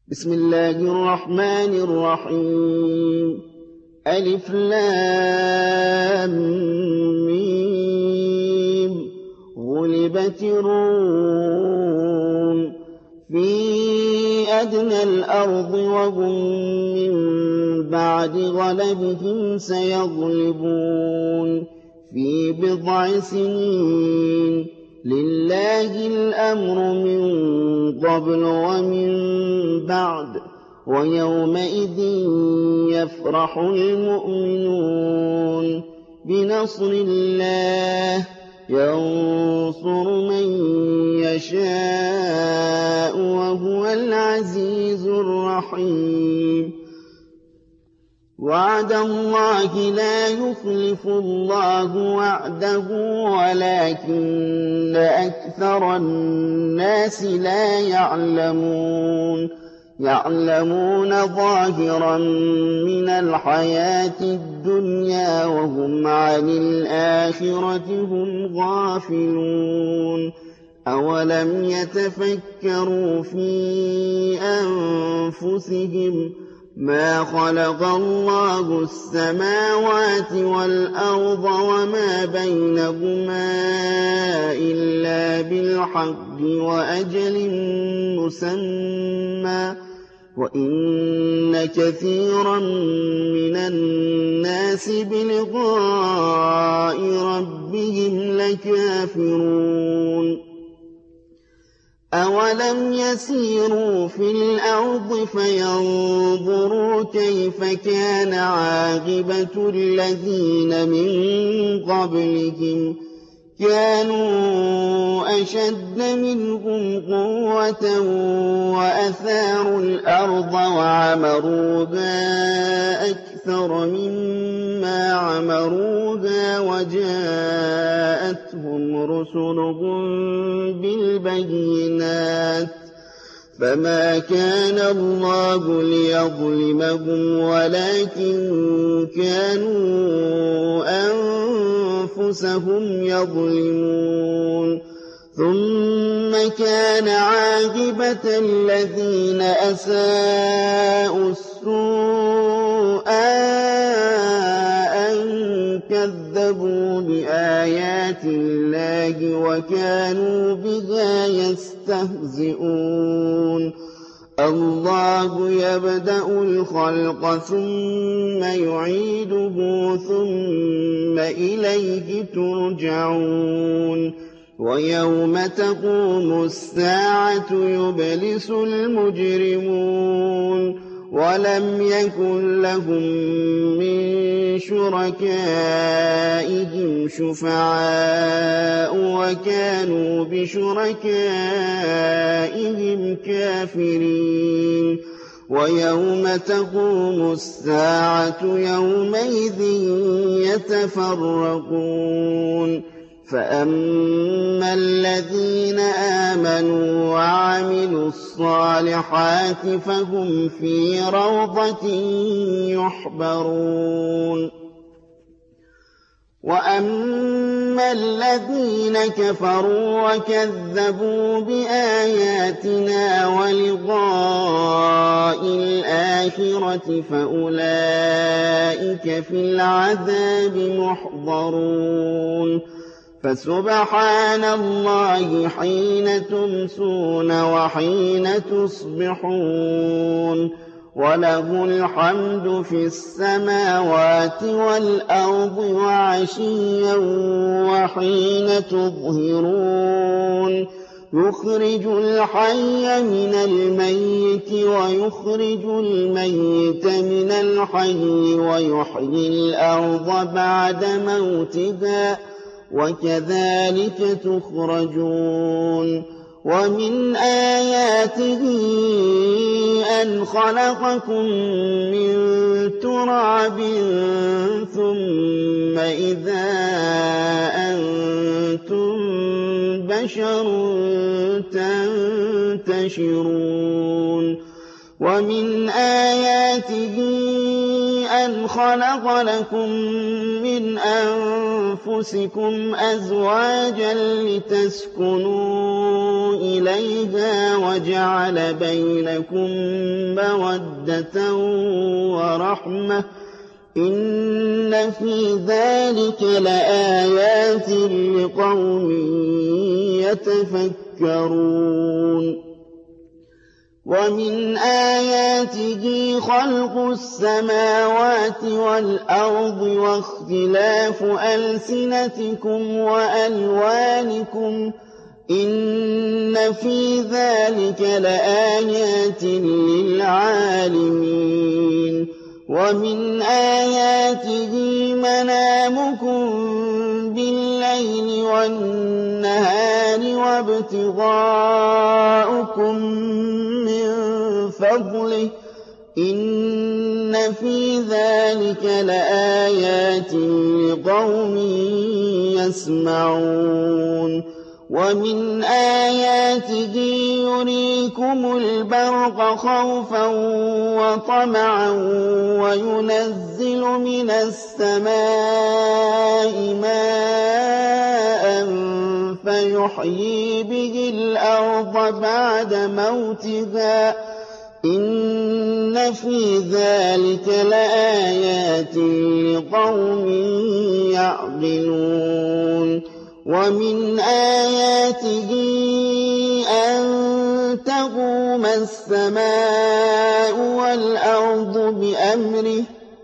بسم الله الرحمن الرحيم ألف لام ميم غلبت الروم في أدنى الأرض وهم من بعد غلبهم سيغلبون في بضع سنين لله الأمر من قبل ومن بعد ويومئذ يفرح المؤمنون بنصر الله ينصر من يشاء وهو العزيز الرحيم وعد الله لا يخلف الله وعده ولكن أكثر الناس لا يعلمون ظاهرا من الحياة الدنيا وهم عن الآخرة هم غافلون أولم يتفكروا في أنفسهم ما خلق الله السماوات والأرض وما بينهما إلا بالحق وأجل مسمى وإن كثيرا من الناس بلقاء ربهم لكافرون أولم يسيروا في الأرض فينظروا كيف كان عاقبة الذين من قبلهم كانوا أشد منهم قوة وأثاروا الأرض وعمروها أكثر مما عمروها وجاءتهم رسلهم بالبينات فما كان الله ليظلمهم ولكن كانوا أنفسهم يظلمون ثم كان عاقبة الذين أساءوا السوء أن كذبوا بآيات الله وكانوا بها يستهزئون الله يبدأ الخلق ثم يعيده ثم إليه ترجعون ويوم تقوم الساعة يبلس المجرمون ولم يكن لهم من شركائهم شفعاء وكانوا بشركائهم كافرين ويوم تقوم الساعة يومئذ يتفرقون فأما الذين آمنوا وعملوا الصالحات فهم في روضة يحبرون وأما الذين كفروا وكذبوا بآياتنا ولقاء الآخرة فأولئك في العذاب محضرون فسبحان الله حين تمسون وحين تصبحون وله الحمد في السماوات والأرض وعشيا وحين تظهرون يخرج الحي من الميت ويخرج الميت من الحي ويحيي الأرض بعد موتها وكذلك تخرجون ومن آياته أن خلقكم من تراب ثم إذا أنتم بشر تنتشرون ومن آياته أَنْ خَلَقَ لَكُم مِّنْ أَنفُسِكُمْ أَزْوَاجًا لِّتَسْكُنُوا إِلَيْهَا وَجَعَلَ بَيْنَكُم مَّوَدَّةً وَرَحْمَةً ۚ إِنَّ فِي ذَٰلِكَ لَآيَاتٍ لِّقَوْمٍ يَتَفَكَّرُونَ وَمِنْ آيَاتِهِ خَلْقُ السَّمَاوَاتِ وَالْأَرْضِ وَاخْتِلَافُ أَلْسِنَتِكُمْ وَأَلْوَانِكُمْ ۚ إِنَّ فِي ذَٰلِكَ لَآيَاتٍ لِّلْعَالِمِينَ وَمِنْ آيَاتِهِ مَنَامُكُم بِاللَّيْلِ وَالنَّهَارِ وَابْتِغَاؤُكُم مِّن فَضْلِهِ ۚ إِنَّ فِي ذَٰلِكَ لَآيَاتٍ لِّقَوْمٍ يَسْمَعُونَ وَمِنْ آيَاتِهِ يُرِيكُمُ الْبَرْقَ خَوْفًا وَطَمَعًا وَيُنَزِّلُ مِنَ السَّمَاءِ مَاءً فَيُحْيِي بِهِ الْأَرْضَ بَعْدَ مَوْتِهَا ۚ إِنَّ فِي ذَٰلِكَ لَآيَاتٍ لِّقَوْمٍ يَعْقِلُونَ وَمِنْ آيَاتِهِ أَن تَقُومَ السَّمَاءُ وَالْأَرْضُ بِأَمْرِهِ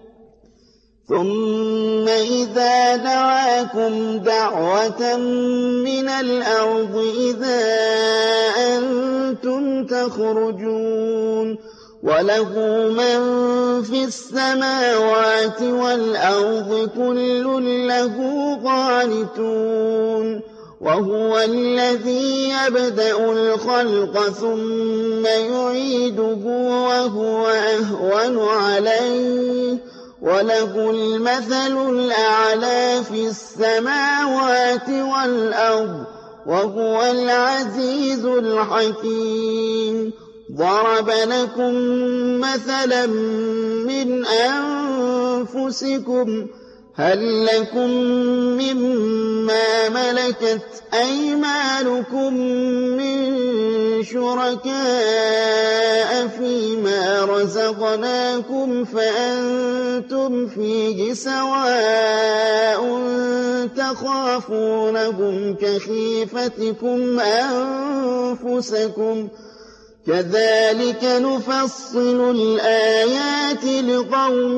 ثُمَّ إِذَا دَعَاكُمْ دَعْوَةً مِّنَ الْأَرْضِ إِذَا أَنتُمْ تَخْرُجُونَ وَلَهُ مَن فِي السَّمَاوَاتِ وَالْأَرْضِ كُلٌّ لَّهُ قَانِتُونَ وَهُوَ الَّذِي يَبْدَأُ الْخَلْقَ ثُمَّ يُعِيدُهُ وَهُوَ أَهْوَنُ عَلَيْهِ ۚ وَلَهُ الْمَثَلُ الْأَعْلَىٰ فِي السَّمَاوَاتِ وَالْأَرْضِ ۚ وَهُوَ الْعَزِيزُ الْحَكِيمُ ضَرَبَ لَكُم مَّثَلًا مِّنْ أَنفُسِكُمْ ۖ هَل لَّكُم مِّمَّا مَلَكَتْ أَيْمَانُكُم مِّن شُرَكَاءَ فِيمَا رَزَقْنَاكُمْ فَأَنتُمْ فِيهِ سَوَاءٌ تَخَافُونَهُمْ كَخِيفَتِكُمْ أَنفُسَكُمْ ۚ كَذَٰلِكَ نُفَصِّلُ الْآيَاتِ لِقَوْمٍ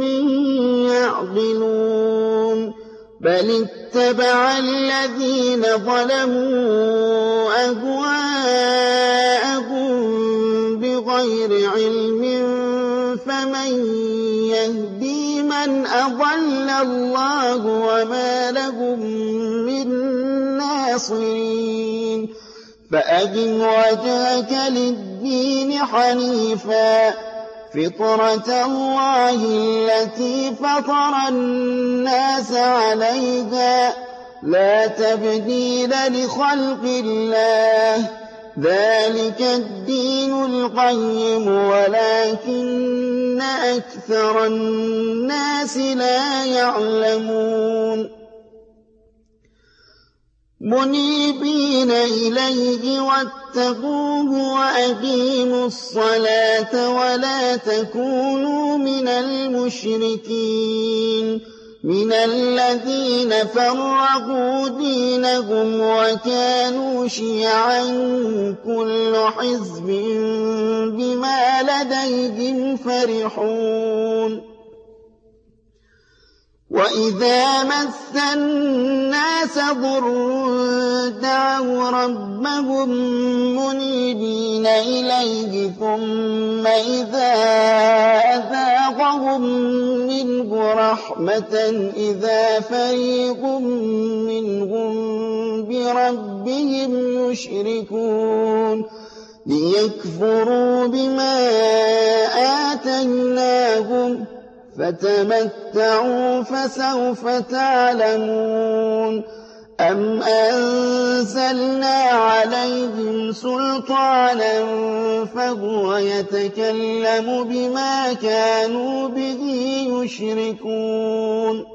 يَعْقِلُونَ بَلِ اتَّبَعَ الَّذِينَ ظَلَمُوا أَهْوَاءَهُم بِغَيْرِ عِلْمٍ فَمَن يَهْدِي مَنْ أَضَلَّ اللَّهُ وَمَا لَهُم مِّن نَّاصِرِينَ فَأَقِمْ وَجْهَكَ لِلدِّينِ حَنِيفًا فِطْرَتَ اللَّهِ الَّتِي فَطَرَ النَّاسَ عَلَيْهَا ۚ لَا تَبْدِيلَ لِخَلْقِ اللَّهِ ۚ ذَٰلِكَ الدِّينُ الْقَيِّمُ وَلَٰكِنَّ أَكْثَرَ النَّاسِ لَا يَعْلَمُونَ مُنِيبِينَ إِلَيْهِ وَاتَّقُوهُ وَأَقِيمُوا الصَّلَاةَ وَلَا تَكُونُوا مِنَ الْمُشْرِكِينَ مِنَ الَّذِينَ فَرَّقُوا دِينَهُمْ وَكَانُوا شِيَعًا ۖ كُلُّ حِزْبٍ بِمَا لَدَيْهِمْ فَرِحُونَ وَإِذَا مَسَّ النَّاسَ ضُرٌّ دَعَوْا رَبَّهُم مُّنِيبِينَ إِلَيْهِ ثُمَّ إِذَا أَذَاقَهُم مِّنْهُ رَحْمَةً إِذَا فَرِيقٌ مِّنْهُم بِرَبِّهِمْ يُشْرِكُونَ لِيَكْفُرُوا بِمَا آتَيْنَاهُمْ ۚ فَتَمَتَّعُوا فَسَوْفَ تَعْلَمُونَ أَمْ أَنزَلْنَا عَلَيْهِمْ سُلْطَانًا فَهُوَ يَتَكَلَّمُ بِمَا كَانُوا بِهِ يُشْرِكُونَ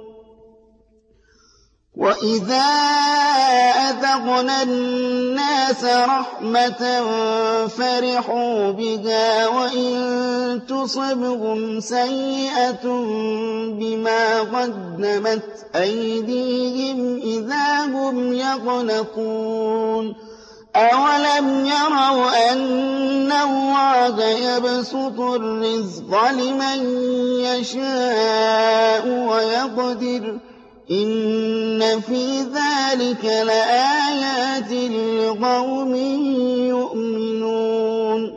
وَإِذَا أَذَقْنَا النَّاسَ رَحْمَةً فَرِحُوا بِهَا وَإِن تُصِبْهُمْ سَيِّئَةٌ بِمَا قَدَّمَتْ أَيْدِيهِمْ إِذَا هُمْ يَقْنَطُونَ أَوَلَمْ يَرَوْا أَنَّ اللَّهَ يَبْسُطُ الرِّزْقَ لِمَن يَشَاءُ وَيَقْدِرُ إِنَّ في ذَلِكَ لَآيَاتٍ لِقَوْمٍ يُؤْمِنُونَ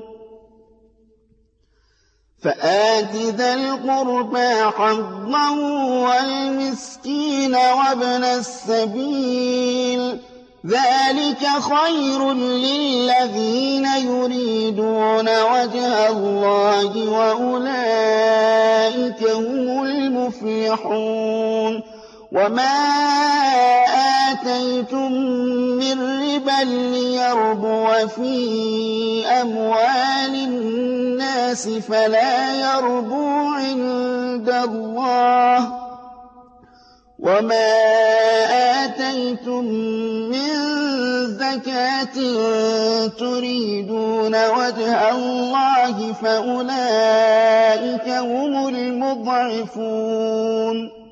فَآتِ ذَا الْقُرْبَىٰ حَقَّهُ وَالْمِسْكِينَ وَابْنَ السَّبِيلِ ذَٰلِكَ خَيْرٌ لِّلَّذِينَ يُرِيدُونَ وَجْهَ اللَّهِ وَأُولَٰئِكَ هُمُ الْمُفْلِحُونَ وَمَا آتَيْتُم مِّن رِّبًا لِّيَرْبُوَ فِي أَمْوَالِ النَّاسِ فَلَا يَرْبُو عِندَ اللَّهِ ۖ وَمَا آتَيْتُم مِّن زَكَاةٍ تُرِيدُونَ وَجْهَ اللَّهِ فَأُولَٰئِكَ هُمُ الْمُضْعِفُونَ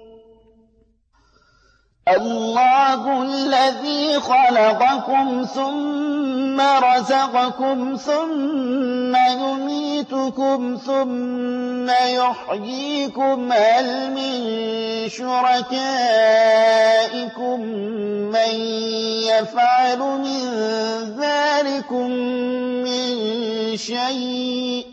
اللَّهُ الَّذِي خَلَقَكُمْ ثُمَّ رَزَقَكُمْ ثُمَّ يُمِيتُكُمْ ثُمَّ يُحْيِيكُمْ هَلْ مِن شُرَكَائِكُم مَّن يَفْعَلُ مِن ذَٰلِكُم مِّن شَيْءٍ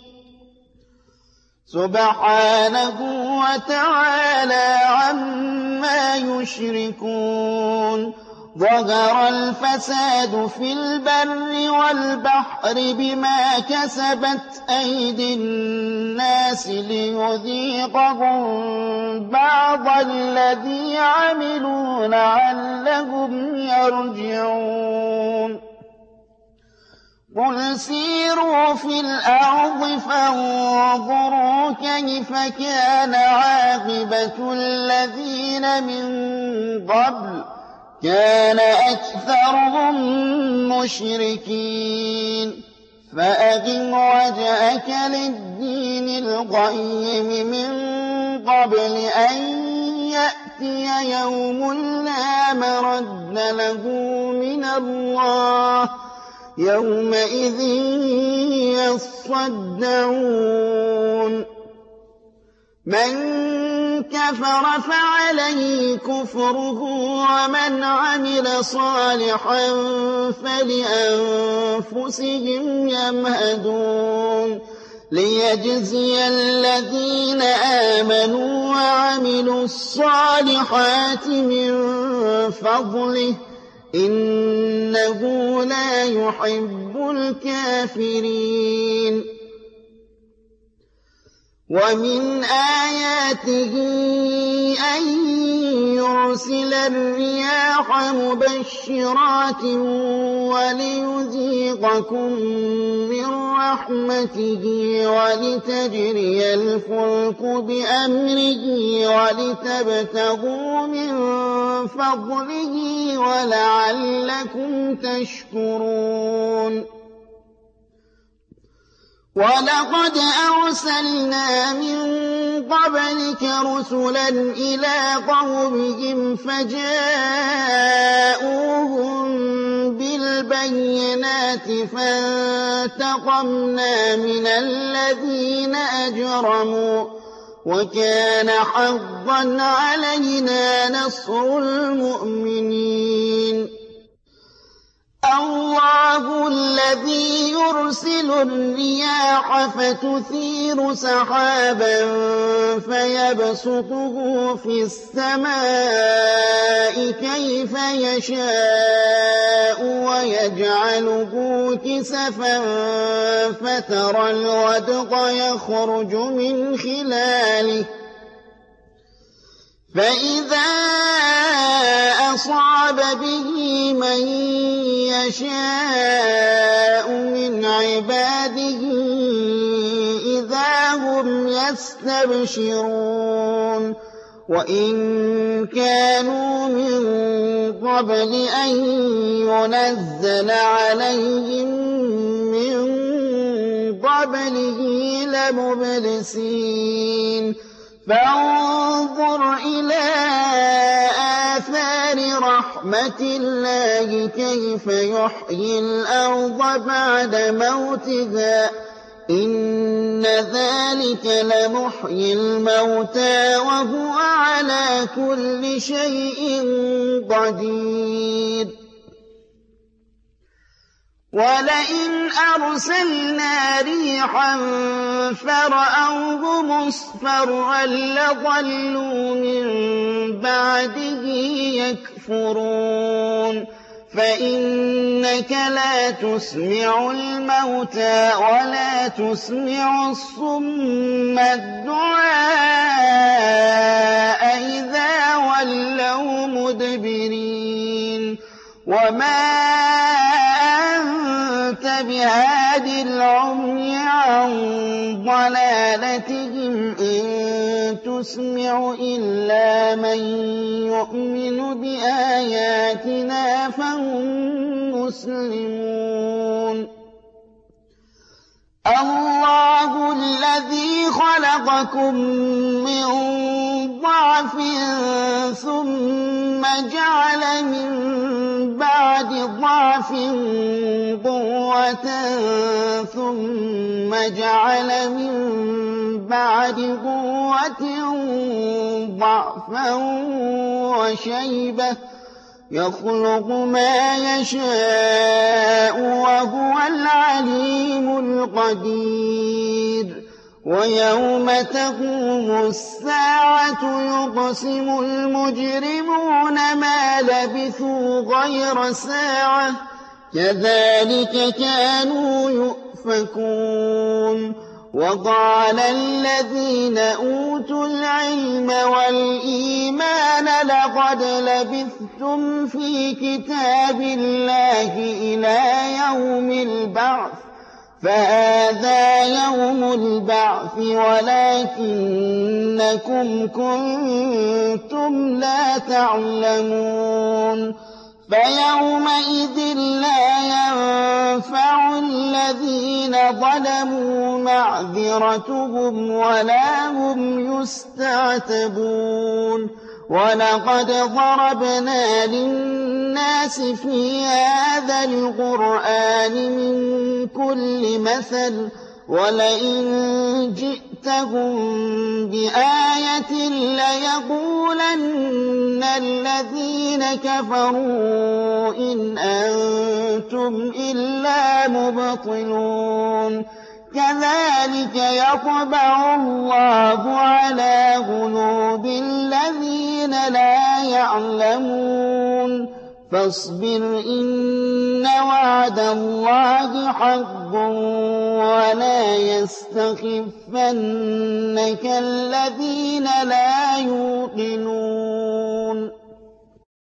سُبْحَانَهُ وَتَعَالَىٰ عَمَّا يُشْرِكُونَ ظَهَرَ الْفَسَادُ فِي الْبَرِّ وَالْبَحْرِ بِمَا كَسَبَتْ أَيْدِي النَّاسِ لِيُذِيقَهُم بَعْضَ الَّذِي عَمِلُوا لَعَلَّهُمْ يَرْجِعُونَ قُلْ سِيرُوا فِي الْأَرْضِ فَانظُرُوا كَيْفَ كَانَ عَاقِبَةُ الَّذِينَ مِن قَبْلُ كَانَ أَكْثَرُهُم مُّشْرِكِينَ فَأَقِمْ وَجْهَكَ لِلدِّينِ الْقَيِّمِ مِن قَبْلِ أَن يَأْتِيَ يَوْمٌ لَّا مَرَدَّ لَهُ مِنَ اللَّهِ يَوْمَئِذٍ يَصَّدَّعُونَ مَن كَفَرَ فَعَلَيْهِ كُفْرُهُ وَمَنْ عَمِلَ صَالِحًا فَلِأَنفُسِهِمْ يَمْهَدُونَ لِيَجْزِيَ الَّذِينَ آمَنُوا وَعَمِلُوا الصَّالِحَاتِ مِن فَضْلِهِ إِنَّهُ لَا يُحِبُّ الْكَافِرِينَ وَمِنْ آيَاتِهِ أَن يُرْسِلَ الرِّيَاحَ مُبَشِّرَاتٍ وَلِيُذِيقَكُم مِّن رَّحْمَتِهِ وَلِتَجْرِيَ الْفُلْكُ بِأَمْرِهِ وَلِتَبْتَغُوا مِن فَضْلِهِ وَلَعَلَّكُمْ تَشْكُرُونَ وَلَقَدْ أَرْسَلْنَا مِن قَبْلِكَ رُسُلًا إِلَىٰ قَوْمِهِمْ فَجَاءُوهُم بِالْبَيِّنَاتِ فَانتَقَمْنَا مِنَ الَّذِينَ أَجْرَمُوا وَكَانَ حَقًّا عَلَيْنَا نَصْرُ الْمُؤْمِنِينَ اللَّهُ الَّذِي يُرْسِلُ الرِّيَاحَ فَتُثِيرُ سَحَابًا فَيَبْسُطُهُ فِي السَّمَاءِ كَيْفَ يَشَاءُ وَيَجْعَلُهُ كِسَفًا فَتَرَى الْوَدْقَ يَخْرُجُ مِنْ خِلَالِهِ فإذا أصاب به من يشاء من عباده إذا هم يستبشرون وإن كانوا من قبل أن ينزل عليهم من قبله لمبلسين فانظر إلى آثار رحمة الله كيف يحيي الأرض بعد موتها إن ذلك لمحيي الموتى وهو على كل شيء قدير ولئن أرسلنا ريحا فرأوه مصفرا لظلوا من بعده يكفرون فإنك لا تسمع الموتى ولا تسمع الصم الدعاء إذا ولوا مدبرين وما أنت بهاد العمي عن ضلالتهم إن تسمع إلا من يؤمن بآياتنا فهم مسلمون الله الذي خلقكم من ضعف ثم جعل من بعد ضعف قوة ثم جعل من بعد قوة ضعفا وشيبة يخلق ما يشاء وهو العليم القدير ويوم تقوم الساعة يقسم المجرمون ما لبثوا غير ساعة كذلك كانوا يؤفكون وقال الذين أوتوا العلم والإيمان لقد لبثتم في كتاب الله إلى يوم البعث فهذا يوم البعث ولكنكم كنتم لا تعلمون فيومئذ لا ينفع الذين ظلموا معذرتهم ولا هم يستعتبون ولقد ضربنا للناس في هذا القرآن من كل مثل ولئن جئتهم بآية ليقولن الذين كفروا إن أنتم إلا مبطلون كذلك يطبع الله على قلوب الذين لا يعلمون فاصبر إن وعد الله حق ولا يستخفنك الذين لا يوقنون